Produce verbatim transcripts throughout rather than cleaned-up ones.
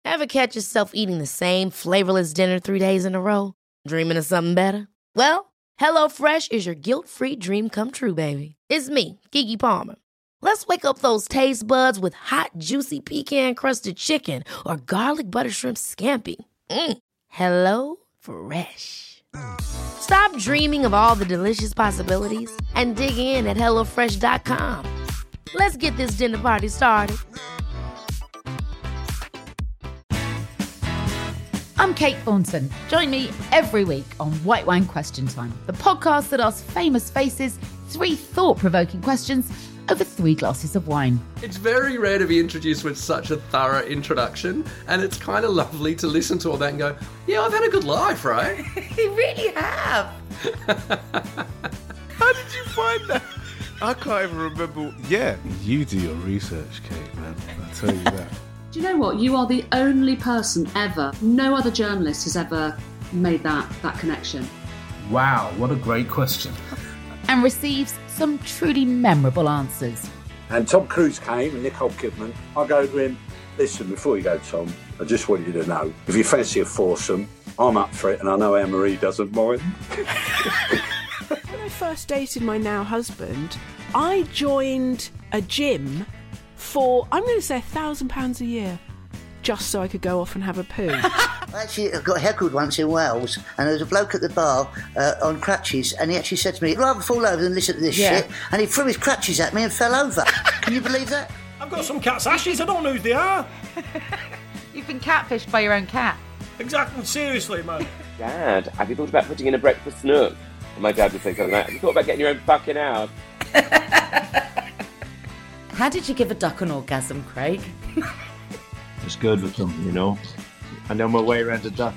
Ever catch yourself eating the same flavorless dinner three days in a row? Dreaming of something better? Well, HelloFresh is your guilt-free dream come true, baby. It's me, Keke Palmer. Let's wake up those taste buds with hot, juicy pecan-crusted chicken or garlic butter shrimp scampi. Mm. Hello Fresh. Stop dreaming of all the delicious possibilities and dig in at hello fresh dot com. Let's get this dinner party started. I'm Kate Thornton. Join me every week on White Wine Question Time, the podcast that asks famous faces three thought-provoking questions over three glasses of wine. It's very rare to be introduced with such a thorough introduction, and it's kind of lovely to listen to all that and go, yeah, I've had a good life, right? You really have. How did you find that? I can't even remember. Yeah. You do your research, Kate, man. I tell you that. Do you know what? You are the only person ever, no other journalist has ever made that, that connection. Wow, what a great question. And receives some truly memorable answers. And Tom Cruise came and Nicole Kidman. I go to him, listen, before you go, Tom, I just want you to know, if you fancy a foursome, I'm up for it and I know Anne-Marie doesn't mind. When I first dated my now husband, I joined a gym for, I'm going to say, a thousand pounds a year, just so I could go off and have a poo. Actually, I got heckled once in Wales, and there was a bloke at the bar uh, on crutches, and he actually said to me, I'd rather fall over than listen to this Yeah. shit, and he threw his crutches at me and fell over. Can you believe that? I've got some cat's ashes, I don't know who they are. You've been catfished by your own cat. Exactly, seriously, man. Dad, have you thought about putting in a breakfast nook? And my dad would say something like, have you thought about getting your own fucking house? How did you give a duck an orgasm, Craig? It's good with them, you know. I know my way around a duck.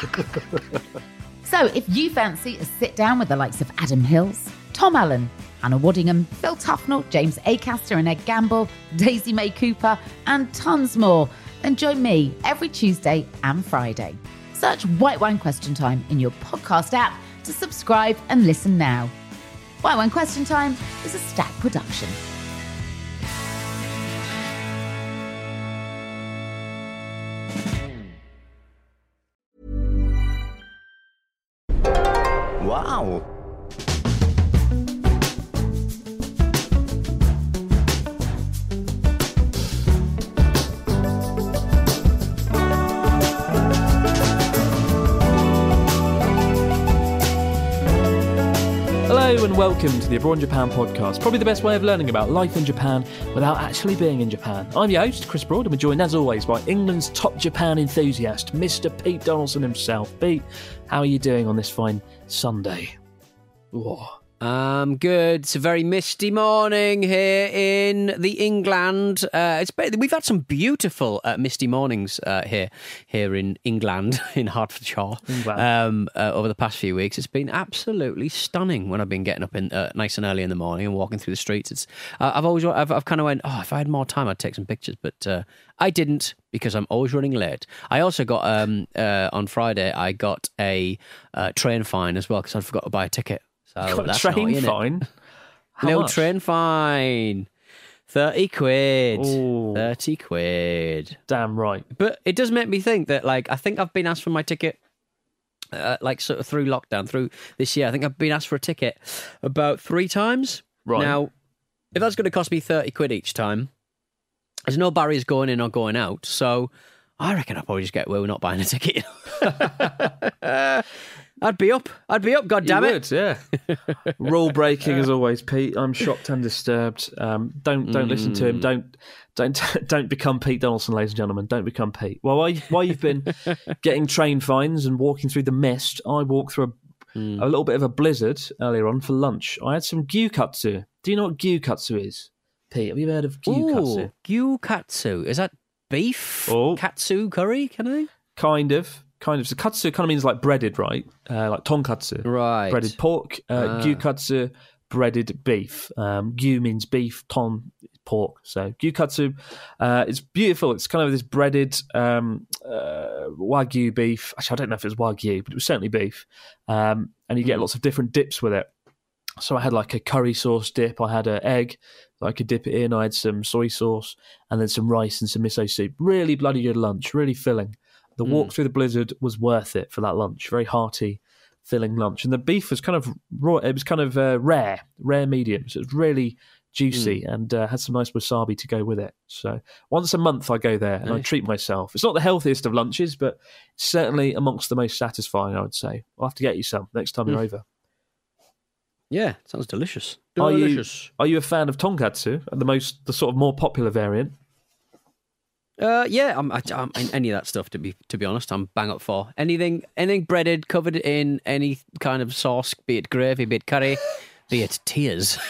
So if you fancy a sit down with the likes of Adam Hills, Tom Allen, Anna Waddingham, Phil Tufnell, James Acaster and Ed Gamble, Daisy May Cooper, and tons more, then join me every Tuesday and Friday. Search White Wine Question Time in your podcast app to subscribe and listen now. White Wine Question Time is a Stack production. Wow. Hello and welcome to the Abroad in Japan podcast, probably the best way of learning about life in Japan without actually being in Japan. I'm your host, Chris Broad, and we're joined as always by England's top Japan enthusiast, Mister Pete Donaldson himself. Pete, how are you doing on this fine Sunday? Oh. Um, good. It's a very misty morning here in the England. Uh, it's we've had some beautiful uh, misty mornings uh, here here in England, in Hertfordshire, um, uh, over the past few weeks. It's been absolutely stunning when I've been getting up in uh, nice and early in the morning and walking through the streets. It's uh, I've always I've, I've kind of went, oh, if I had more time, I'd take some pictures, but uh, I didn't because I'm always running late. I also got um, uh, on Friday I got a uh, train fine as well because I forgot to buy a ticket. So got that's a train naughty, fine? How Little much? train fine. thirty quid. Ooh. thirty quid. Damn right. But it does make me think that, like, I think I've been asked for my ticket, uh, like, sort of through lockdown, through this year. I think I've been asked for a ticket about three times. Right. Now, if that's going to cost me thirty quid each time, there's no barriers going in or going out. So I reckon I'll probably just get away with not buying a ticket. I'd be up. I'd be up, God damn You it. would, yeah. Rule breaking as always, Pete. I'm shocked and disturbed. Um, don't don't mm. listen to him. Don't don't don't become Pete Donaldson, ladies and gentlemen. Don't become Pete. Well, while, while you've been getting train fines and walking through the mist, I walked through a, mm. a little bit of a blizzard earlier on for lunch. I had some gyukatsu. Do you know what gyukatsu is, Pete? Have you heard of gyukatsu? Ooh, gyukatsu. Is that beef? Oh. Katsu curry, can I? Kind of. Kind of. So katsu kind of means like breaded, right? Uh, like tonkatsu. Right. Breaded pork. Uh, ah. Gyukatsu, breaded beef. Um, gyu means beef, ton, pork. So gyukatsu, uh, it's beautiful. It's kind of this breaded um, uh, wagyu beef. Actually, I don't know if it was wagyu, but it was certainly beef. Um, and you get mm. lots of different dips with it. So I had like a curry sauce dip. I had an egg that I could dip it in. I had some soy sauce and then some rice and some miso soup. Really bloody good lunch, really filling. The Mm. walk through the blizzard was worth it for that lunch. Very hearty, filling lunch. And the beef was kind of raw. It was kind of uh, rare, rare medium. So it was really juicy Mm. and uh, had some nice wasabi to go with it. So once a month I go there and I Nice. treat myself. It's not the healthiest of lunches, but certainly amongst the most satisfying, I would say. I'll have to get you some next time you're Mm. over. Yeah, sounds delicious. Are you, Delicious. are you a fan of tonkatsu? The most, the sort of more popular variant? Uh, yeah, I'm, I, I'm any of that stuff. To be to be honest, I'm bang up for anything. Anything breaded, covered in any kind of sauce, be it gravy, be it curry, be it tears.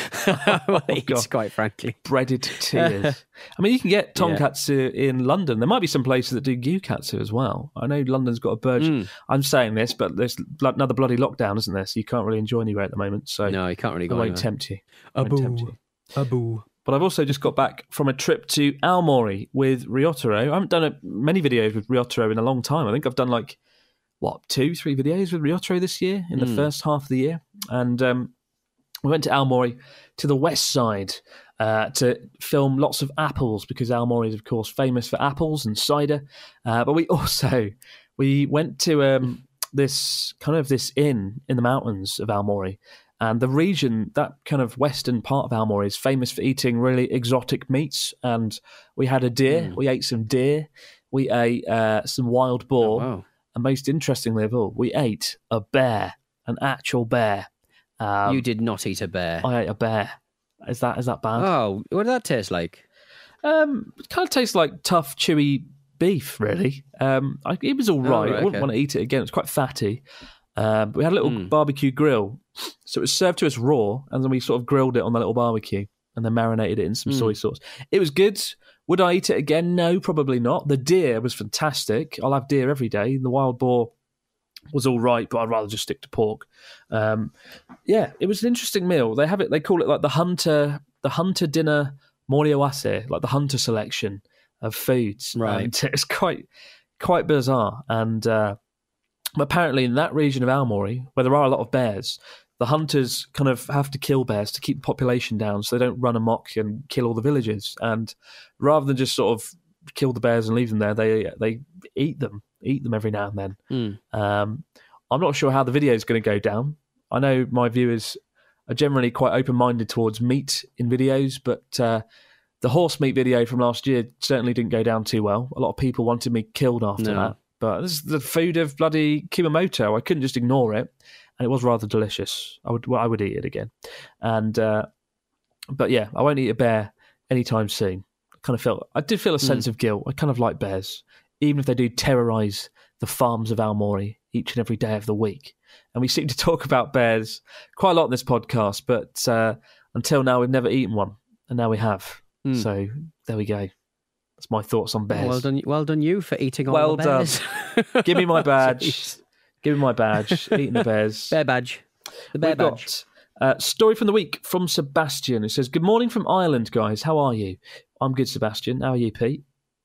Well, Oh, eat, God. quite frankly, Breaded tears. I mean, you can get tonkatsu in London. There might be some places that do gyukatsu as well. I know London's got a burgeon. Mm. I'm saying this, but there's blo- another bloody lockdown, isn't there? So you can't really enjoy anywhere at the moment. So no, you can't really I go. won't anywhere. tempt you. I won't Abu. tempt you. Abu. But I've also just got back from a trip to Aomori with Ryotaro. I haven't done a, many videos with Ryotaro in a long time. I think I've done like, what, two, three videos with Ryotaro this year in the Mm. first half of the year. And um, we went to Aomori to the west side uh, to film lots of apples because Aomori is, of course, famous for apples and cider. Uh, but we also, we went to um, this kind of this inn in the mountains of Aomori. And the region, that kind of western part of Aomori, is famous for eating really exotic meats. And we had a deer. Mm. We ate some deer. We ate uh, some wild boar. Oh, wow. And most interestingly of all, we ate a bear, an actual bear. Um, You did not eat a bear. I ate a bear. Is that is that bad? Oh, what did that taste like? Um, it kind of tastes like tough, chewy beef, really. Um, I, it was all Oh, right. right, I wouldn't okay. want to eat it again. It's quite fatty. Um, but we had a little Mm. barbecue grill. So it was served to us raw, and then we sort of grilled it on the little barbecue and then marinated it in some Mm. soy sauce. It was good. Would I eat it again? No, probably not. The deer was fantastic. I'll have deer every day. The wild boar was all right, but I'd rather just stick to pork. Um, yeah, it was an interesting meal. They have it. They call it like the hunter, the hunter dinner moriawase, like the hunter selection of foods. Right. And it's quite, quite bizarre. And uh, apparently, in that region of Aomori, where there are a lot of bears, the hunters kind of have to kill bears to keep the population down, so they don't run amok and kill all the villagers. And rather than just sort of kill the bears and leave them there, they they eat them, eat them every now and then. Mm. Um, I'm not sure how the video is going to go down. I know my viewers are generally quite open-minded towards meat in videos, but uh, the horse meat video from last year certainly didn't go down too well. A lot of people wanted me killed after No. that. But this is the food of bloody Kumamoto. I couldn't just ignore it, and it was rather delicious. I would well, I would eat it again. And uh, but yeah, I won't eat a bear anytime soon. I kind of felt I did feel a sense Mm. of guilt. I kind of like bears, even if they do terrorise the farms of Aomori each and every day of the week. And we seem to talk about bears quite a lot in this podcast, but uh, until now we've never eaten one, and now we have. Mm. So there we go. That's my thoughts on bears. Well done, well done you for eating all Well the done. bears. Give me my badge. Jeez. Give me my badge. Eating the bears. Bear badge. The bear We've badge. got uh, story from the week from Sebastian. It says, "Good morning from Ireland, guys. How are you?" I'm good, Sebastian. How are you, Pete?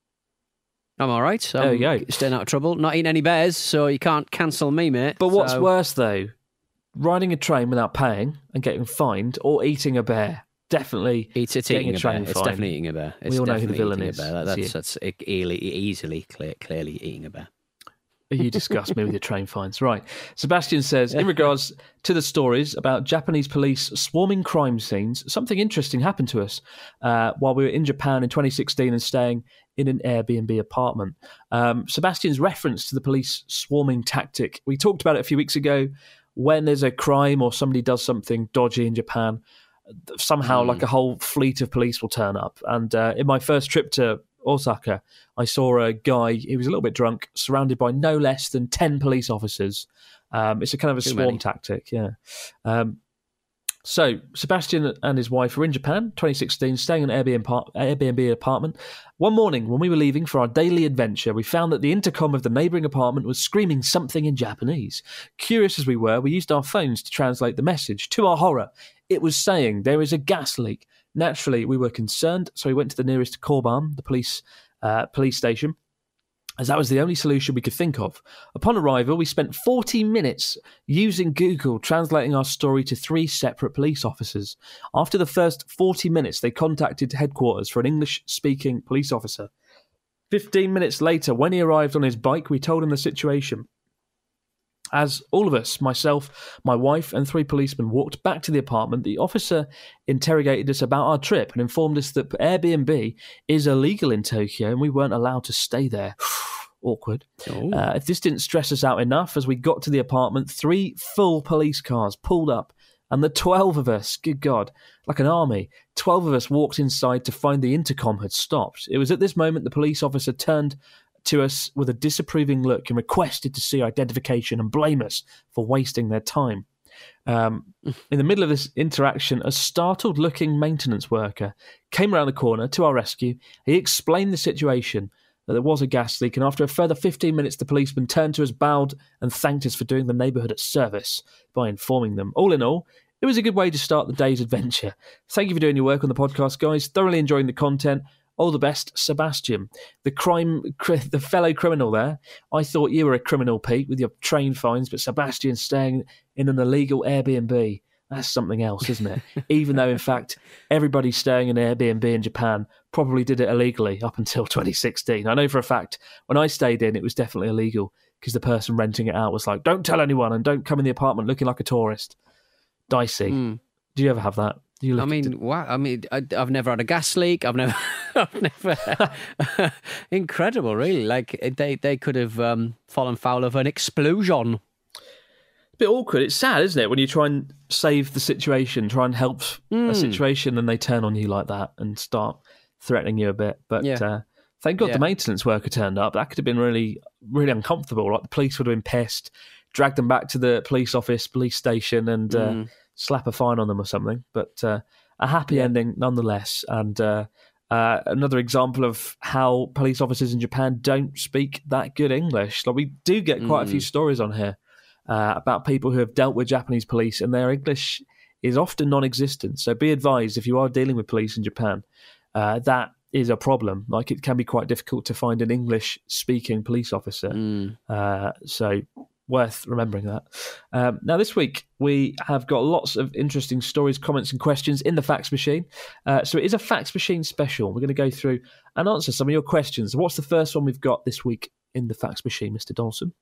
I'm all right. I'm There you go. Staying out of trouble. Not eating any bears, so you can't cancel me, mate. But what's So- worse, though? Riding a train without paying and getting fined, or eating a bear? Definitely It's, it's getting eating a a train bear. It's fine. definitely eating a bear. It's We all know who the definitely villain eating a is. bear. It's you. That's that's e- easily, easily, clear, clearly eating a bear. You disgust me with your train fines. Right. Sebastian says, in regards to the stories about Japanese police swarming crime scenes, something interesting happened to us uh, while we were in Japan in twenty sixteen and staying in an Airbnb apartment. Um, Sebastian's reference to the police swarming tactic, we talked about it a few weeks ago. When there's a crime or somebody does something dodgy in Japan, somehow Mm. like a whole fleet of police will turn up. And uh, in my first trip to Osaka, I saw a guy, he was a little bit drunk, surrounded by no less than ten police officers. Um, it's a kind of a Too swarm many. tactic, yeah. Um, so Sebastian and his wife were in Japan, twenty sixteen, staying in an Airbnb, par- Airbnb apartment. One morning, when we were leaving for our daily adventure, we found that the intercom of the neighbouring apartment was screaming something in Japanese. Curious as we were, we used our phones to translate the message. To our horror, it was saying there is a gas leak. Naturally, we were concerned, so we went to the nearest Korban, the police uh, police station. as that was the only solution we could think of. Upon arrival, we spent forty minutes using Google, translating our story to three separate police officers. After the first forty minutes, they contacted headquarters for an English-speaking police officer. Fifteen minutes later, when he arrived on his bike, we told him the situation. As all of us, myself, my wife and three policemen, walked back to the apartment, the officer interrogated us about our trip and informed us that Airbnb is illegal in Tokyo and we weren't allowed to stay there. Awkward. Uh, if this didn't stress us out enough, as we got to the apartment, three full police cars pulled up and the twelve of us, good God, like an army, twelve of us walked inside to find the intercom had stopped. It was at this moment the police officer turned to us with a disapproving look and requested to see identification and blame us for wasting their time. Um, in the middle of this interaction, a startled-looking maintenance worker came around the corner to our rescue. He explained the situation, that there was a gas leak, and after a further fifteen minutes, the policeman turned to us, bowed, and thanked us for doing the neighbourhood a service by informing them. All in all, it was a good way to start the day's adventure. Thank you for doing your work on the podcast, guys. Thoroughly enjoying the content. All the best, Sebastian. The crime, the fellow criminal there. I thought you were a criminal, Pete, with your train fines, but Sebastian staying in an illegal Airbnb. That's something else, isn't it? Even though, in fact, everybody staying in Airbnb in Japan probably did it illegally up until twenty sixteen. I know for a fact, when I stayed in, it was definitely illegal because the person renting it out was like, don't tell anyone and don't come in the apartment looking like a tourist. Dicey. Mm. Do you ever have that? I mean, to... wow! I mean, I, I've never had a gas leak. I've never, I've never. Incredible, really. Like they, they could have um, fallen foul of an explosion. A bit awkward. It's sad, isn't it, when you try and save the situation, try and help mm. a situation, and they turn on you like that and start threatening you a bit. But yeah. uh, thank God yeah. the maintenance worker turned up. That could have been really, really uncomfortable. Like the police would have been pissed, dragged them back to the police office, police station, and. Mm. Uh, slap a fine on them or something, but uh, a happy yeah. ending nonetheless. And uh, uh, another example of how police officers in Japan don't speak that good English. Like we do get quite mm. a few stories on here uh, about people who have dealt with Japanese police and their English is often non-existent. So be advised if you are dealing with police in Japan, uh, that is a problem. Like it can be quite difficult to find an English-speaking police officer. Mm. Uh, so... worth remembering that. Um, now, this week, we have got lots of interesting stories, comments and questions in the Fax Machine. Uh, so it is a Fax Machine special. We're going to go through and answer some of your questions. What's the first one we've got this week in the Fax Machine, Mister Dawson?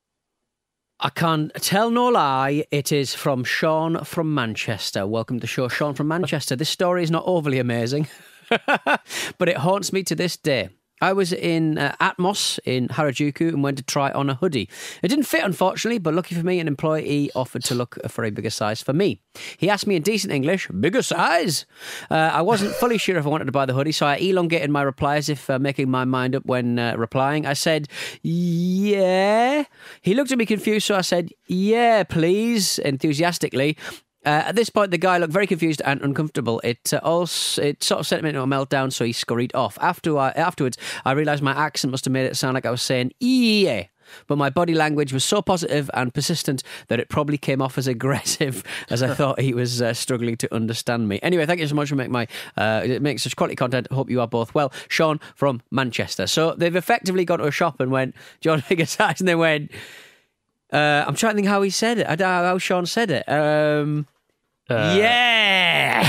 I can't tell no lie. It is from Sean from Manchester. Welcome to the show, Sean from Manchester. This story is not overly amazing, but it haunts me to this day. I was in uh, Atmos in Harajuku and went to try on a hoodie. It didn't fit, unfortunately, but lucky for me, an employee offered to look for a bigger size for me. He asked me in decent English, bigger size? Uh, I wasn't fully sure if I wanted to buy the hoodie, so I elongated my reply as if uh, making my mind up when uh, replying. I said, yeah. He looked at me confused, so I said, yeah, please, enthusiastically. Uh, at this point, the guy looked very confused and uncomfortable. It uh, also it sort of sent him into a meltdown, so he scurried off. After I, afterwards, I realised my accent must have made it sound like I was saying "yeah," but my body language was so positive and persistent that it probably came off as aggressive, as I thought he was uh, struggling to understand me. Anyway, thank you so much for making my uh, making such quality content. Hope you are both well. Sean from Manchester. So they've effectively gone to a shop and went, "Do you want a bigger size?" And they went. Uh, I'm trying to think how he said it. I don't know how Sean said it. Um, Uh, yeah!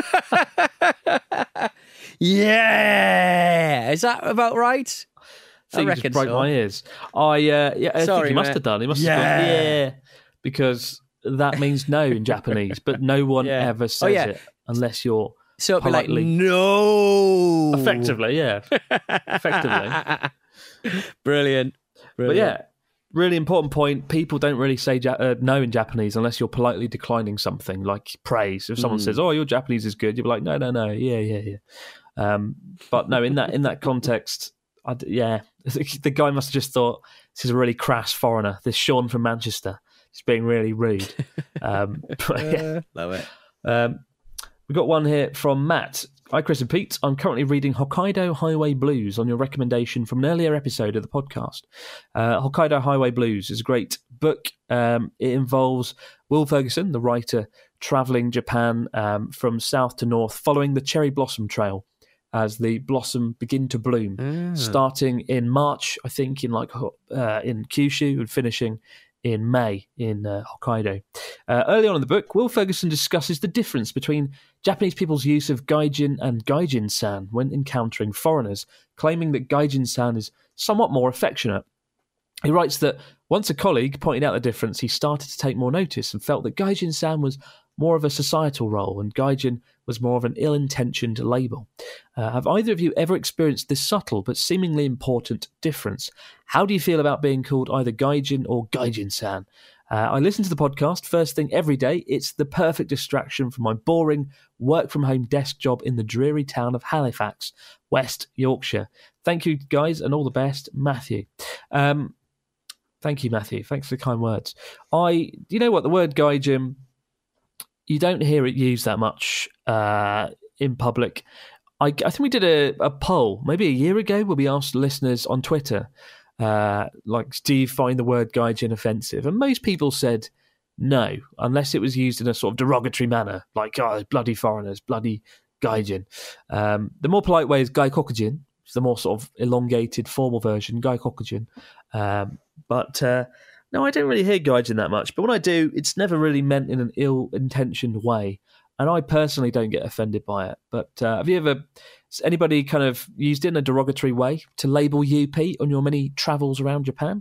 yeah! Is that about right? I think I reckon you just broke so. my ears. I, uh, yeah, I Sorry, think he must mate. have done. He must yeah. have gone, yeah, because that means no in Japanese, but no one yeah. ever says oh, yeah. it unless you're So it'd be like, politely... no! Effectively, yeah. Effectively. Brilliant. Brilliant. But yeah, really important point. People don't really say ja- uh, no in Japanese unless you're politely declining something like praise. If someone mm. says, "Oh, your Japanese is good," you're like, "No, no, no, yeah, yeah, yeah." Um, but no, in that in that context, I'd, yeah, the guy must have just thought this is a really crass foreigner. This Sean from Manchester is being really rude. Um, but, yeah. Love it. Um, we've got one here from Matt. Hi, Chris and Pete. I'm currently reading Hokkaido Highway Blues on your recommendation from an earlier episode of the podcast. Uh, Hokkaido Highway Blues is a great book. Um, it involves Will Ferguson, the writer, travelling Japan um, from south to north, following the Cherry Blossom Trail. as the blossom begin to bloom, Ah. starting in March, I think, in like uh, in Kyushu, and finishing in May in uh, Hokkaido. Uh, early on in the book, Will Ferguson discusses the difference between Japanese people's use of gaijin and gaijin-san when encountering foreigners, claiming that gaijin-san is somewhat more affectionate. He writes that once a colleague pointed out the difference, he started to take more notice and felt that gaijin-san was more of a societal role and gaijin was more of an ill-intentioned label. Uh, have either of you ever experienced this subtle but seemingly important difference? How do you feel about being called either gaijin or gaijin-san? Uh, I listen to the podcast first thing every day. It's the perfect distraction from my boring work-from-home desk job in the dreary town of Halifax, West Yorkshire. Thank you, guys, and all the best, Matthew. Um, thank you, Matthew. Thanks for the kind words. I, you know what, the word gaijin, you don't hear it used that much uh, in public. I, I think we did a, a poll maybe a year ago where we asked listeners on Twitter, uh, like, do you find the word gaijin offensive? And most people said no, unless it was used in a sort of derogatory manner, like, oh, bloody foreigners, bloody gaijin. Um, the more polite way is gaikokujin, which is the more sort of elongated, formal version, gaikokujin. Um, but... Uh, No, I don't really hear gaijin that much, but when I do, it's never really meant in an ill-intentioned way, and I personally don't get offended by it. But uh, have you ever, has anybody kind of used it in a derogatory way to label you, Pete, on your many travels around Japan?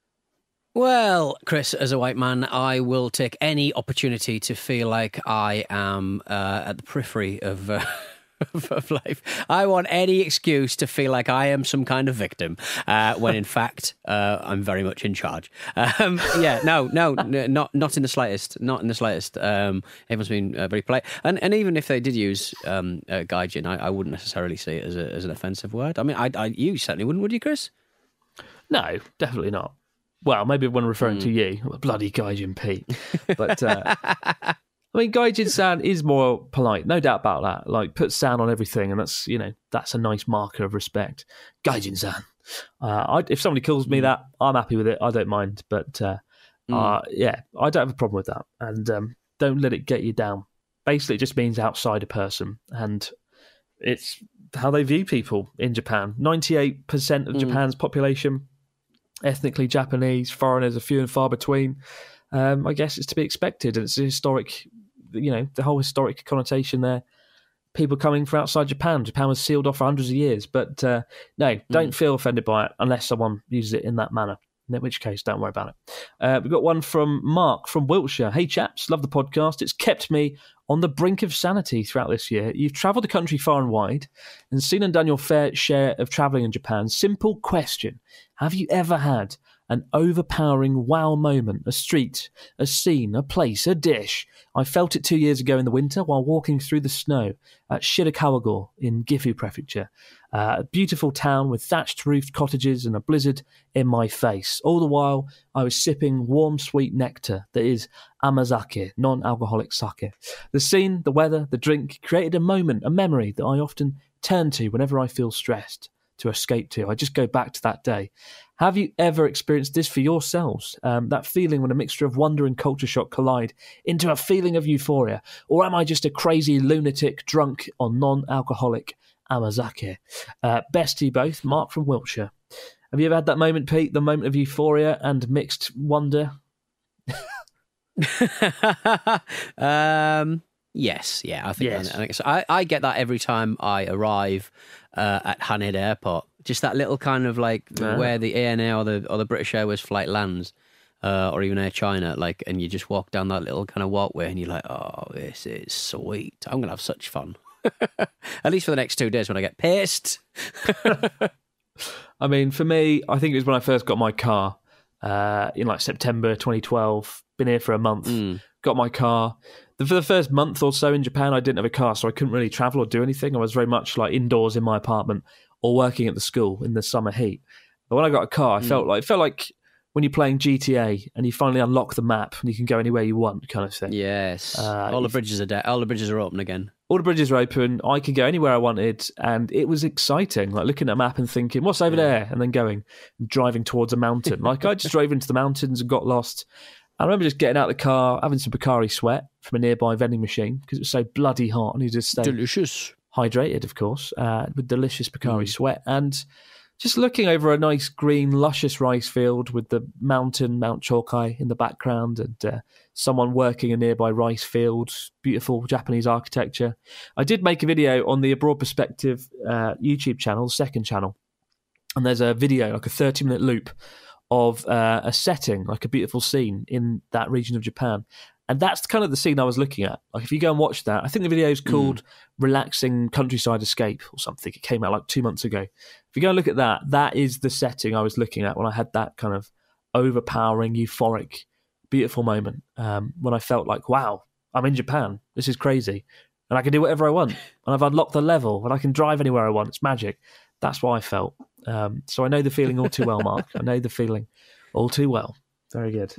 Well, Chris, as a white man, I will take any opportunity to feel like I am uh, at the periphery of... Uh... of life. I want any excuse to feel like I am some kind of victim, uh, when in fact uh, I'm very much in charge. Um, yeah, no, no, n- not not in the slightest, not in the slightest. Um, everyone's been uh, very polite, and and even if they did use um, uh, gaijin, I, I wouldn't necessarily see it as a, as an offensive word. I mean, I, I you certainly wouldn't, would you, Chris? No, definitely not. Well, maybe when referring Mm. to you, bloody gaijin Pete, but. Uh, I mean, gaijin-san is more polite, no doubt about that. Like, put san on everything, and that's, you know, that's a nice marker of respect. Gaijin-san. Uh, I, if somebody calls me that, I'm happy with it. I don't mind. But, uh, Mm. uh, yeah, I don't have a problem with that. And um, don't let it get you down. Basically, it just means outsider person. And it's how they view people in Japan. ninety-eight percent of Mm. Japan's population, ethnically Japanese, foreigners are few and far between. Um, I guess it's to be expected. And it's a historic, you know, the whole historic connotation there. People coming from outside Japan. Japan was sealed off for hundreds of years. But uh, no, don't feel offended by it unless someone uses it in that manner. In which case, don't worry about it. Uh, we've got one from Mark from Wiltshire. Hey, chaps, love the podcast. It's kept me on the brink of sanity throughout this year. You've travelled the country far and wide and seen and done your fair share of travelling in Japan. Simple question. Have you ever had an overpowering wow moment, a street, a scene, a place, a dish? I felt it two years ago in the winter while walking through the snow at Shirakawa-go in Gifu Prefecture. Uh, a beautiful town with thatched roofed cottages and a blizzard in my face. All the while, I was sipping warm, sweet nectar that is amazake, non-alcoholic sake. The scene, the weather, the drink created a moment, a memory that I often turn to whenever I feel stressed, to escape to. I just go back to that day. Have you ever experienced this for yourselves? Um, that feeling when a mixture of wonder and culture shock collide into a feeling of euphoria? Or am I just a crazy lunatic drunk on non-alcoholic amazake? Uh, best to you both. Mark from Wiltshire. Have you ever had that moment, Pete? The moment of euphoria and mixed wonder? um, yes, yeah, I think, Yes. I, think so. I, I get that every time I arrive uh, at Haneda Airport. Just that little kind of like Ah. where the A N A or the or the British Airways flight lands, uh, or even Air China, like, and you just walk down that little kind of walkway, and you're like, oh, this is sweet. I'm gonna have such fun. At least for the next two days when I get pissed. I mean, for me, I think it was when I first got my car uh, in like September twenty twelve. Been here for a month. Mm. Got my car. The, for the first month or so in Japan, I didn't have a car, so I couldn't really travel or do anything. I was very much like indoors in my apartment or working at the school in the summer heat. But when I got a car, I Mm. felt like it felt like when you're playing G T A and you finally unlock the map and you can go anywhere you want, kind of thing. Yes, Uh, all the if- bridges are de- all the bridges are open again. All the bridges are open. I could go anywhere I wanted, and it was exciting. Like looking at a map and thinking, "What's over there?" and then going and driving towards a mountain. Like I just drove into the mountains and got lost. I remember just getting out of the car, having some Pocari Sweat from a nearby vending machine because it was so bloody hot, and you just stay Delicious. hydrated, of course, uh, with delicious Pocari mm. Sweat, and just looking over a nice green, luscious rice field with the mountain, Mount Chokai, in the background, and uh, someone working a nearby rice field, beautiful Japanese architecture. I did make a video on the Abroad Perspective uh, YouTube channel, second channel, and there's a video, like a thirty-minute loop of uh, a setting, like a beautiful scene in that region of Japan. And that's kind of the scene I was looking at. Like, if you go and watch that, I think the video is called mm. Relaxing Countryside Escape or something. It came out like two months ago. If you go and look at that, that is the setting I was looking at when I had that kind of overpowering, euphoric, beautiful moment, um, when I felt like, wow, I'm in Japan. This is crazy. And I can do whatever I want. And I've unlocked the level and I can drive anywhere I want. It's magic. That's what I felt. Um, so I know the feeling all too well, Mark. I know the feeling all too well. Very good.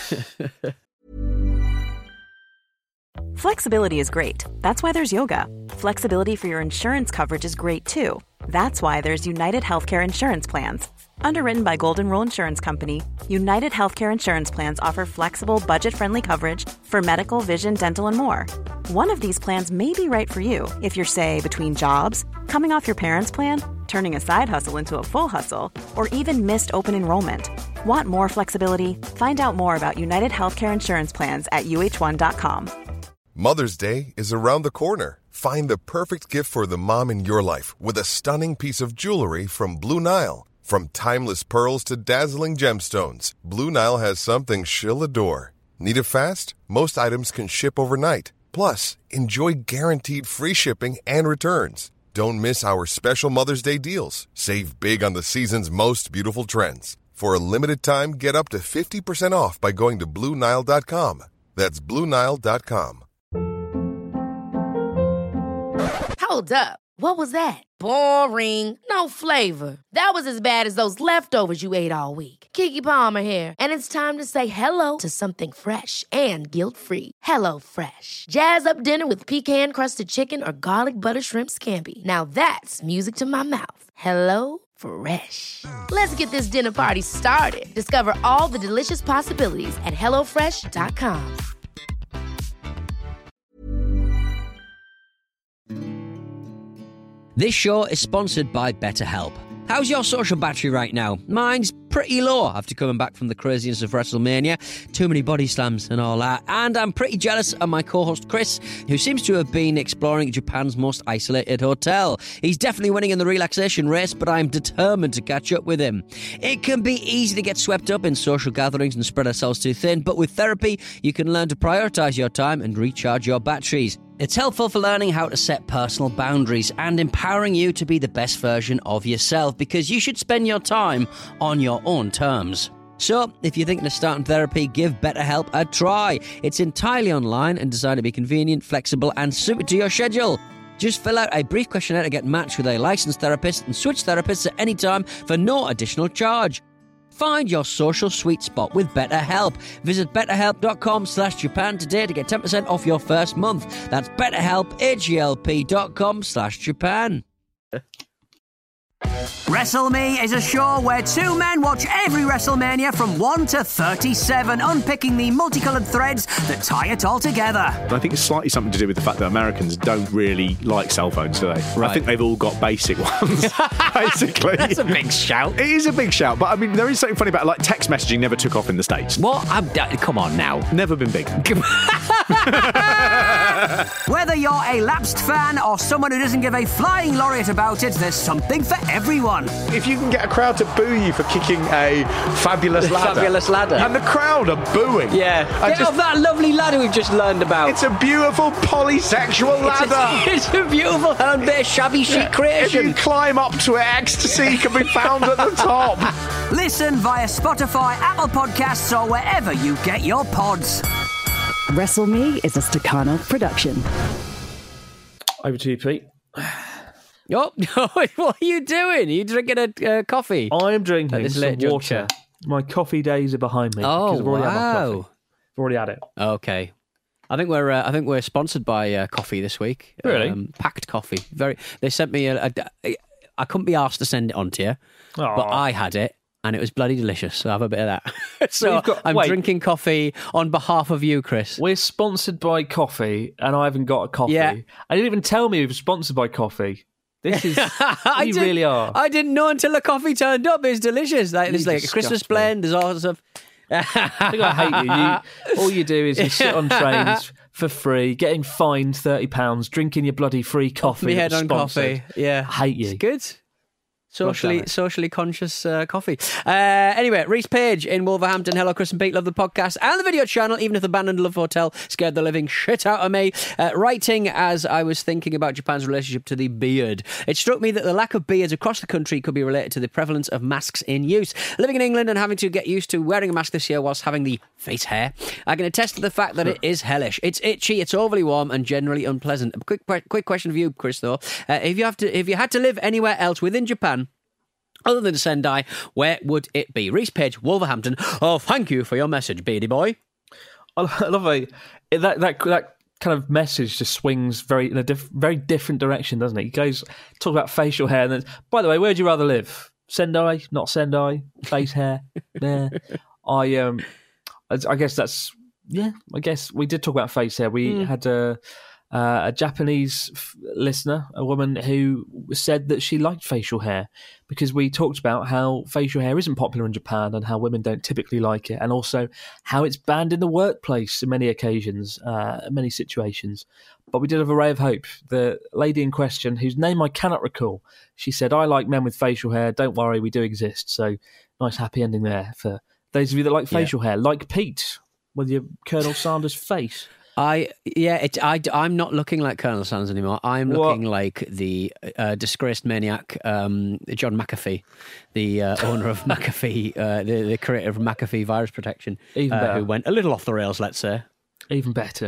Flexibility is great. That's why there's yoga. Flexibility for your insurance coverage is great too. That's why there's United Healthcare Insurance Plans. Underwritten by Golden Rule Insurance Company, United Healthcare Insurance Plans offer flexible, budget-friendly coverage for medical, vision, dental, and more. One of these plans may be right for you if you're, say, between jobs, coming off your parents' plan, turning a side hustle into a full hustle, or even missed open enrollment. Want more flexibility? Find out more about United Healthcare Insurance Plans at U H one dot com. Mother's Day is around the corner. Find the perfect gift for the mom in your life with a stunning piece of jewelry from Blue Nile. From timeless pearls to dazzling gemstones, Blue Nile has something she'll adore. Need it fast? Most items can ship overnight. Plus, enjoy guaranteed free shipping and returns. Don't miss our special Mother's Day deals. Save big on the season's most beautiful trends. For a limited time, get up to fifty percent off by going to Blue Nile dot com. That's Blue Nile dot com. Hold up. What was that? Boring. No flavor. That was as bad as those leftovers you ate all week. Keke Palmer here, and it's time to say hello to something fresh and guilt-free. Hello Fresh. Jazz up dinner with pecan-crusted chicken or garlic butter shrimp scampi. Now that's music to my mouth. Hello Fresh. Let's get this dinner party started. Discover all the delicious possibilities at hello fresh dot com. This show is sponsored by BetterHelp. How's your social battery right now? Mine's pretty low after coming back from the craziness of WrestleMania. Too many body slams and all that. And I'm pretty jealous of my co-host Chris, who seems to have been exploring Japan's most isolated hotel. He's definitely winning in the relaxation race, but I'm determined to catch up with him. It can be easy to get swept up in social gatherings and spread ourselves too thin, but with therapy, you can learn to prioritise your time and recharge your batteries. It's helpful for learning how to set personal boundaries and empowering you to be the best version of yourself, because you should spend your time on your own terms. So, if you're thinking of starting therapy, give BetterHelp a try. It's entirely online and designed to be convenient, flexible, and suited to your schedule. Just fill out a brief questionnaire to get matched with a licensed therapist and switch therapists at any time for no additional charge. Find your social sweet spot with BetterHelp. Visit betterhelp.com slash Japan today to get ten percent off your first month. That's betterhelp, H-E-L-P dot com slash Japan. WrestleMe is a show where two men watch every WrestleMania from one to thirty-seven, unpicking the multicolored threads that tie it all together. I think it's slightly something to do with the fact that Americans don't really like cell phones, do they? Right. I think they've all got basic ones, basically. That's a big shout. It is a big shout, but I mean, there is something funny about, like, text messaging never took off in the States. What? I'm, uh, come on now. Never been big. Whether you're a lapsed fan or someone who doesn't give a flying laureate about it, there's something for everyone. If you can get a crowd to boo you for kicking a fabulous ladder. Fabulous ladder. And the crowd are booing. Yeah. I Get just, off that lovely ladder we've just learned about. It's a beautiful polysexual ladder. It's a, it's a beautiful home-based shabby chic yeah. creation. If you climb up to it, ecstasy can be found at the top. Listen via Spotify, Apple Podcasts, or wherever you get your pods. WrestleMe is a Stakhanov production. Over to you, Pete. Oh, what are you doing? Are you drinking a uh, coffee? I am drinking this some water. My coffee days are behind me. Oh, because I've already wow. had my coffee. I've already had it. Okay. I think we're uh, I think we're sponsored by uh, coffee this week. Really? Um, packed coffee. Very. They sent me a, a, a. I couldn't be asked to send it on to you, Aww. but I had it. and it was bloody delicious. So have a bit of that. so We've got- I'm wait. drinking coffee on behalf of you, Chris. We're sponsored by coffee, and I haven't got a coffee. Yeah. I didn't even tell me we were sponsored by coffee. This is I you did- really are. I didn't know until the coffee turned up. It's delicious. Like, there's You like a Christmas disgust me. blend. There's all sorts of. I think I hate you. you. All you do is you sit on trains for free, getting fined thirty pounds, drinking your bloody free coffee. Me that head was on sponsored. coffee. Yeah. I hate you. It's good. Socially, damn it. socially conscious uh, coffee. Uh, anyway, Reese Page in Wolverhampton. Hello, Chris and Pete. Love the podcast and the video channel, even if the abandoned love hotel scared the living shit out of me. Uh, writing as I was thinking about Japan's relationship to the beard. It struck me that the lack of beards across the country could be related to the prevalence of masks in use. Living in England and having to get used to wearing a mask this year whilst having the face hair, I can attest to the fact that it is hellish. It's itchy, it's overly warm, and generally unpleasant. A quick, quick question for you, Chris, though. Uh, if you have to, if you had to live anywhere else within Japan, other than Sendai, where would it be? Reese Page, Wolverhampton. Oh, thank you for your message, beardy boy. I love it. That that that kind of message just swings very in a diff, very different direction, doesn't it? He goes talk about facial hair, and then, by the way, where would you rather live? Sendai, not Sendai, face hair. Yeah, I um, I, I guess that's yeah. I guess we did talk about face hair. We Mm. had a. Uh, a Japanese f- listener, a woman who said that she liked facial hair because we talked about how facial hair isn't popular in Japan and how women don't typically like it, and also how it's banned in the workplace in many occasions, uh, many situations. But we did have a ray of hope. The lady in question, whose name I cannot recall, she said, "I like men with facial hair. Don't worry, we do exist." So nice happy ending there for those of you that like facial hair, like Pete with your Colonel Sanders face. I yeah, it, I I'm not looking like Colonel Sanders anymore. I'm What? looking like the uh, disgraced maniac, um, John McAfee, the uh, owner of McAfee, uh, the, the creator of McAfee Virus Protection, Even uh, better. who went a little off the rails, let's say. Even better.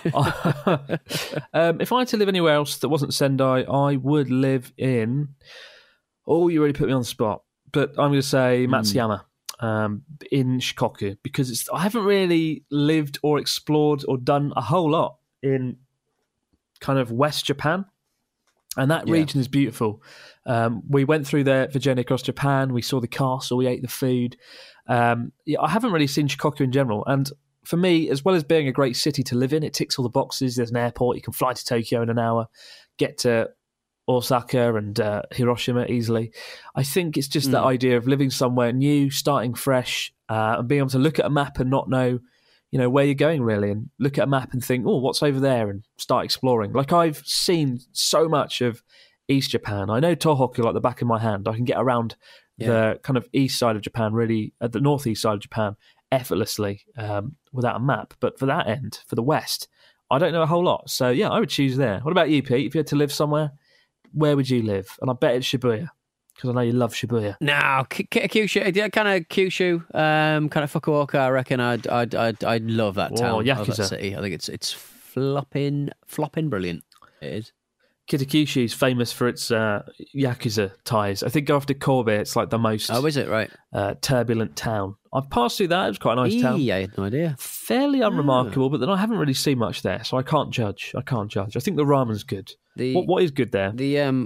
um, if I had to live anywhere else that wasn't Sendai, I would live in. Oh, you really put me on the spot. But I'm going to say Matsuyama um, in Shikoku because it's, I haven't really lived or explored or done a whole lot in kind of West Japan. And that Yeah. region is beautiful. Um, we went through there for Journey Across Japan. We saw the castle. We ate the food. Um, yeah, I haven't really seen Shikoku in general. And for me, as well as being a great city to live in, it ticks all the boxes. There's an airport. You can fly to Tokyo in an hour, get to Osaka and uh, Hiroshima easily. I think it's just that Mm. idea of living somewhere new, starting fresh, uh, and being able to look at a map and not know, you know, where you're going really, and look at a map and think, oh, what's over there, and start exploring. Like I've seen so much of East Japan. I know Tohoku like the back of my hand. I can get around the kind of east side of Japan, really, at the northeast side of Japan, effortlessly um, without a map. But for that end, for the west, I don't know a whole lot. So yeah, I would choose there. What about you, Pete? If you had to live somewhere, where would you live? And I bet it's Shibuya, because I know you love Shibuya. No, K- K- Kyushu, yeah, kind of Kyushu, um, kind of Fukuoka. I reckon I'd, I'd, I'd, I'd love that Oh, town, love that Yakuza. city. I think it's, it's flopping, flopping brilliant. It is. Kitakyushu is famous for its uh, Yakuza ties. I think after Kobe, it's like the most Oh, is it right? uh, turbulent town. I've passed through that. It was quite a nice town. Eee, I had no idea. Fairly unremarkable, but then I haven't really seen much there, so I can't judge. I can't judge. I think the ramen's good. The- what What is good there? The um,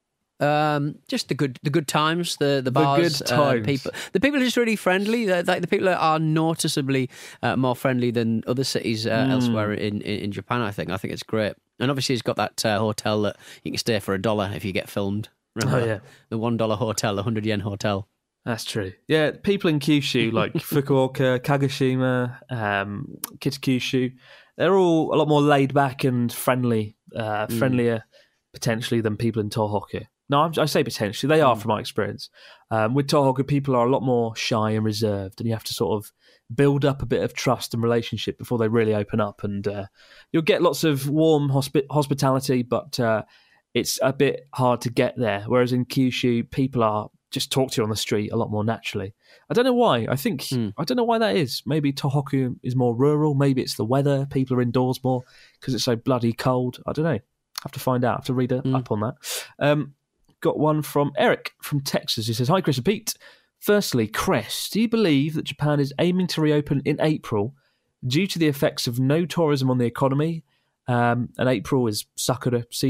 um, just the good, the good times, the the The bars, good times. Uh, people, the people are just really friendly. They're, like the people are noticeably uh, more friendly than other cities uh, Mm. elsewhere in, in in Japan. I think. I think it's great, and obviously it's got that uh, hotel that you can stay for a dollar if you get filmed. Remember Oh, that? yeah. The one dollar hotel, the hundred yen hotel. That's true. Yeah, people in Kyushu, like Fukuoka, Kagoshima, um, Kitakyushu, they're all a lot more laid back and friendly, uh, Mm. friendlier potentially than people in Tohoku. No, I'm, I say potentially. They are, from my experience. Um, with Tohoku, people are a lot more shy and reserved, and you have to sort of build up a bit of trust and relationship before they really open up. And uh, you'll get lots of warm hospi- hospitality, but uh, it's a bit hard to get there. Whereas in Kyushu, people are just talk to you on the street a lot more naturally. I don't know why. I think I don't know why that is. Maybe Tohoku is more rural. Maybe it's the weather. People are indoors more because it's so bloody cold. I don't know. Have to find out. Have to read a, up on that. Um, got one from Eric from Texas. He says, "Hi, Chris and Pete. Firstly, Chris, do you believe that Japan is aiming to reopen in April due to the effects of no tourism on the economy? Um, and April is Sakura season.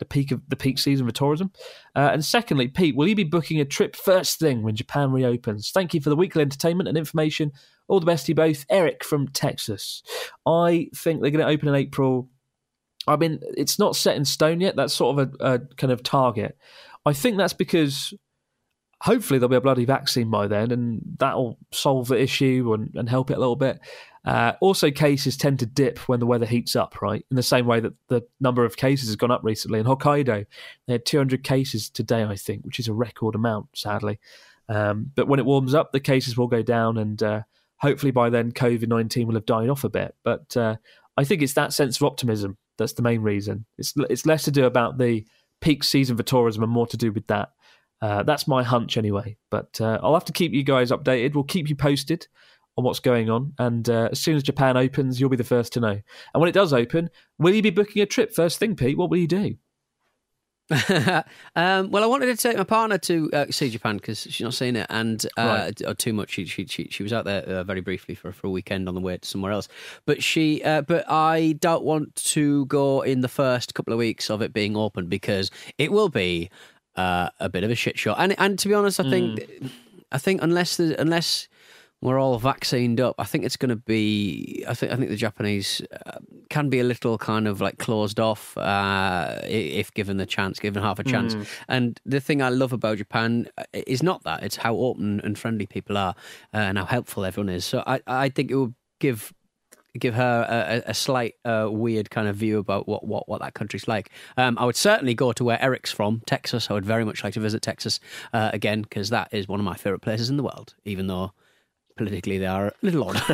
the peak of the peak season for tourism? Uh, and secondly, Pete, will you be booking a trip first thing when Japan reopens? Thank you for the weekly entertainment and information. All the best to you both. Eric from Texas. I think they're going to open in April. I mean, it's not set in stone yet. That's sort of a, a kind of target. I think that's because hopefully there'll be a bloody vaccine by then, and that'll solve the issue and, and help it a little bit. Uh, also, cases tend to dip when the weather heats up, right? In the same way that the number of cases has gone up recently. In Hokkaido, they had two hundred cases today, I think, which is a record amount, sadly. Um, but when it warms up, the cases will go down, and uh, hopefully by then COVID nineteen will have died off a bit. But uh, I think it's that sense of optimism that's the main reason. It's it's less to do about the peak season for tourism and more to do with that. Uh, that's my hunch anyway. But uh, I'll have to keep you guys updated. We'll keep you posted on what's going on. And uh, as soon as Japan opens, you'll be the first to know. And when it does open, will you be booking a trip first thing, Pete? What will you do? um, well, I wanted to take my partner to uh, see Japan because she's not seen it, and uh, right. or too much. She she she, she was out there uh, very briefly for for a weekend on the way to somewhere else. But she, uh, but I don't want to go in the first couple of weeks of it being open because it will be uh, a bit of a shit show. And and to be honest, I think mm. I think unless the, unless we're all vaccinated up, I think it's going to be. I think I think the Japanese uh, can be a little kind of like closed off uh, if given the chance, given half a chance. Mm. And the thing I love about Japan is not that; it's how open and friendly people are uh, and how helpful everyone is. So I, I think it will give give her a, a slight uh, weird kind of view about what, what, what that country's like. Um, I would certainly go to where Eric's from, Texas. I would very much like to visit Texas uh, again because that is one of my favourite places in the world, even though politically they are a little odd.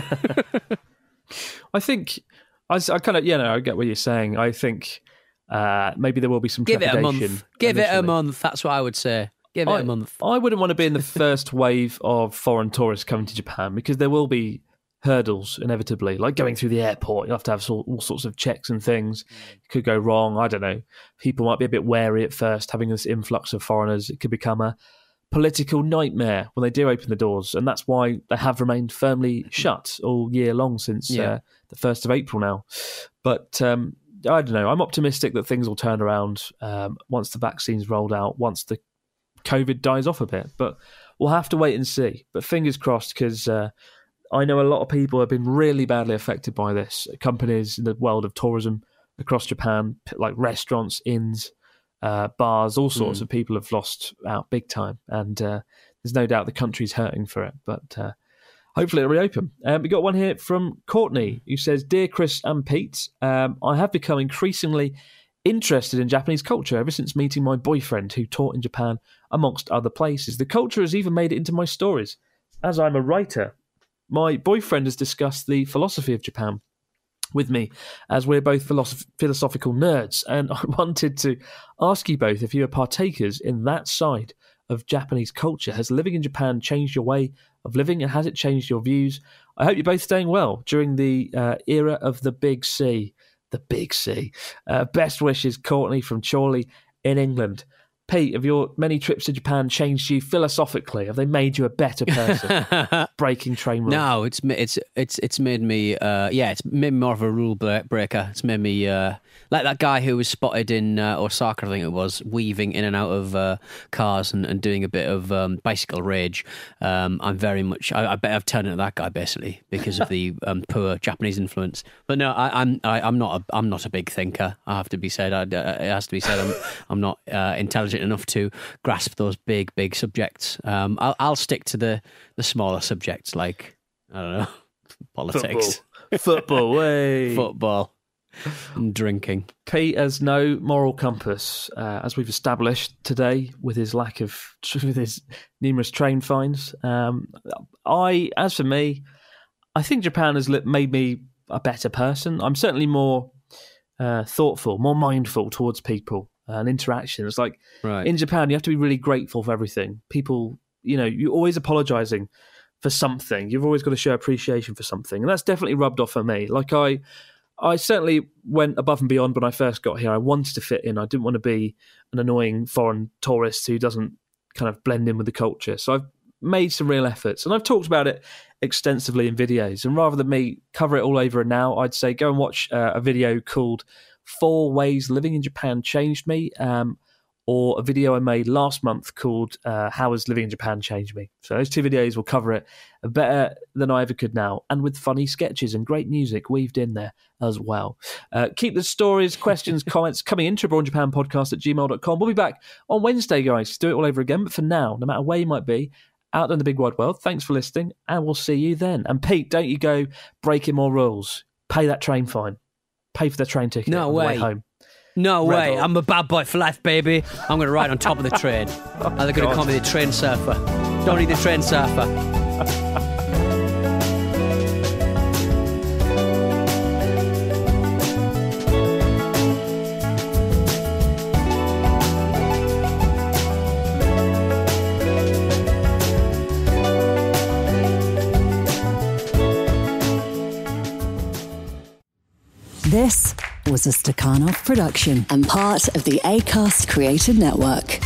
I think, I, I kind of, you know, I get what you're saying. I think uh, maybe there will be some Give it a trepidation. month. Give initially. it a month. That's what I would say. Give it I, a month. I wouldn't want to be in the first wave of foreign tourists coming to Japan because there will be hurdles inevitably, like going through the airport. You have to have all, all sorts of checks and things. It could go wrong. I don't know. People might be a bit wary at first, having this influx of foreigners. It could become a political nightmare when they do open the doors, and that's why they have remained firmly shut all year long since yeah. uh, the first of April now. But um, I don't know. I'm optimistic that things will turn around um, once the vaccine's rolled out, once the COVID dies off a bit. But we'll have to wait and see. But fingers crossed, because uh, I know a lot of people have been really badly affected by this. Companies in the world of tourism across Japan, like restaurants, inns, Uh, bars, all sorts mm. of people have lost out big time, and uh, there's no doubt the country's hurting for it, but uh, hopefully it'll reopen. Um, we got one here from Courtney who says, Dear Chris and Pete, um, I have become increasingly interested in Japanese culture ever since meeting my boyfriend who taught in Japan amongst other places. The culture has even made it into my stories. As I'm a writer, my boyfriend has discussed the philosophy of Japan with me, as we're both philosoph- philosophical nerds, and I wanted to ask you both if you are partakers in that side of Japanese culture. Has living in Japan changed your way of living, and has it changed your views? I hope you're both staying well during the uh, era of the Big C. The Big C. Uh, best wishes, Courtney from Chorley in England. Pete, have your many trips to Japan changed you philosophically? Have they made you a better person? Breaking train rules? No, it's it's it's it's made me. Uh, yeah, it's made me more of a rule breaker. It's made me uh, like that guy who was spotted in uh, Osaka, I think it was, weaving in and out of uh, cars and, and doing a bit of um, bicycle rage. Um, I'm very much. I, I bet I've turned into that guy basically because of the um, poor Japanese influence. But no, I, I'm I, I'm not a I'm not a big thinker. I have to be said. I, it has to be said. I'm I'm not uh, intelligent enough to grasp those big, big subjects. Um, I'll, I'll stick to the, the smaller subjects like, I don't know, politics. Football. Football, way. Football. And drinking. Pete has no moral compass, uh, as we've established today with his lack of, with his numerous train fines. Um, I, as for me, I think Japan has made me a better person. I'm certainly more uh, thoughtful, more mindful towards people and interaction. It's like right. in Japan, you have to be really grateful for everything. People, you know, you're always apologising for something. You've always got to show appreciation for something. And that's definitely rubbed off on me. Like I, I certainly went above and beyond when I first got here. I wanted to fit in. I didn't want to be an annoying foreign tourist who doesn't kind of blend in with the culture. So I've made some real efforts, and I've talked about it extensively in videos. And rather than me cover it all over and now, I'd say go and watch uh, a video called Four Ways Living in Japan Changed Me, um, or a video I made last month called uh, How Has Living in Japan Changed Me? So those two videos will cover it better than I ever could now, and with funny sketches and great music weaved in there as well. Uh, keep the stories, questions, comments coming into Abroad in Japan podcast at gmail dot com. We'll be back on Wednesday, guys, to do it all over again. But for now, no matter where you might be, out in the big wide world, thanks for listening, and we'll see you then. And Pete, don't you go breaking more rules. Pay that train fine. Pay for the train ticket No on way. the way home. No way. Rebel. I'm a bad boy for life, baby. I'm going to ride on top of the train. Oh, and they're going to God. call me the train surfer. Don't need the train surfer. This was a Stakhanov production and part of the Acast Creator Network.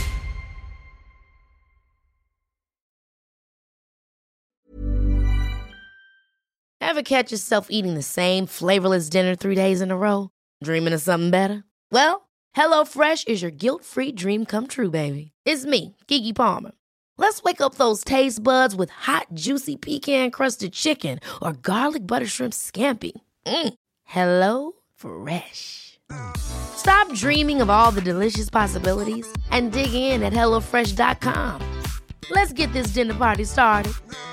Ever catch yourself eating the same flavorless dinner three days in a row? Dreaming of something better? Well, HelloFresh is your guilt-free dream come true, baby. It's me, Keke Palmer. Let's wake up those taste buds with hot, juicy pecan-crusted chicken or garlic butter shrimp scampi. Mm. Hello Fresh. Stop dreaming of all the delicious possibilities and dig in at hello fresh dot com. Let's get this dinner party started.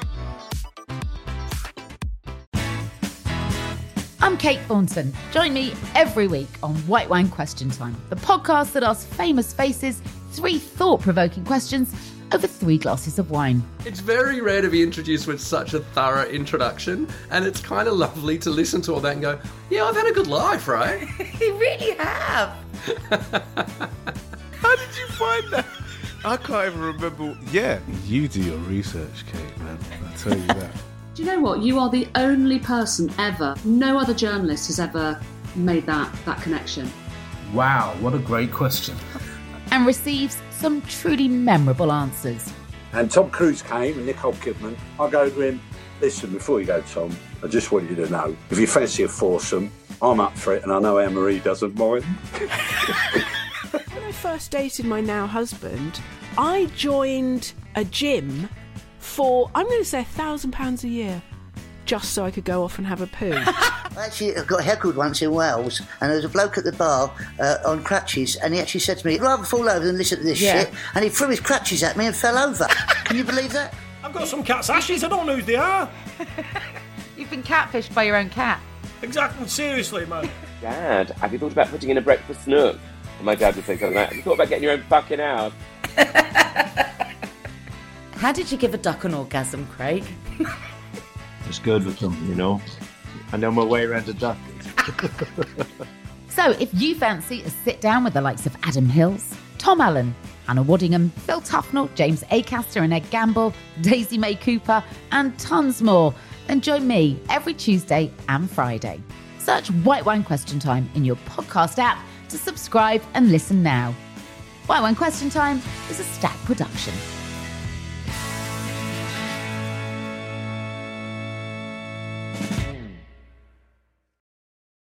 I'm Kate Thornton. Join me every week on White Wine Question Time, the podcast that asks famous faces three thought-provoking questions over three glasses of wine. It's very rare to be introduced with such a thorough introduction, and it's kind of lovely to listen to all that and go, yeah, I've had a good life, right? You really have. How did you find that? I can't even remember. Yeah, you do your research, Kate, man. I tell you that. Do you know what? You are the only person ever, no other journalist has ever made that, that connection. Wow, what a great question. And receives some truly memorable answers. And Tom Cruise came and Nicole Kidman. I go to him, listen, before you go, Tom, I just want you to know, if you fancy a foursome, I'm up for it, and I know Anne-Marie doesn't mind. When I first dated my now husband, I joined a gym for, I'm going to say, a thousand pounds a year, just so I could go off and have a poo. I actually got heckled once in Wales, and there was a bloke at the bar uh, on crutches, and he actually said to me, I'd rather fall over than listen to this Yeah. shit, and he threw his crutches at me and fell over. Can you believe that? I've got some cat's ashes, I don't know who they are. You've been catfished by your own cat. Exactly, seriously, man. Dad, have you thought about putting in a breakfast nook? And my dad would say something like, have you thought about getting your own fucking house? How did you give a duck an orgasm, Craig? It's good with them, you know. I know my way around a duck. So if you fancy a sit down with the likes of Adam Hills, Tom Allen, Hannah Waddingham, Phil Tufnell, James Acaster and Ed Gamble, Daisy May Cooper, and tons more, then join me every Tuesday and Friday. Search White Wine Question Time in your podcast app to subscribe and listen now. White Wine Question Time is a Stack production.